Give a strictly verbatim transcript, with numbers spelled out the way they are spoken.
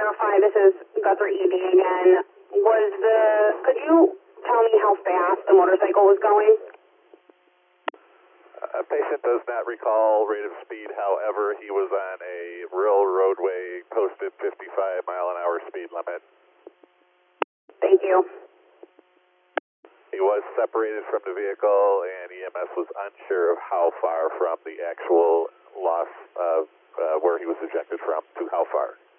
verify, this is Guthrie E D again. Was the, could you tell me how fast the motorcycle was going? A patient does not recall rate of speed, however, he was on a rural roadway, posted fifty-five mile an hour speed limit. Thank you. He was separated from the vehicle, and E M S was unsure of how far from the actual loss of uh, where he was ejected from to how far.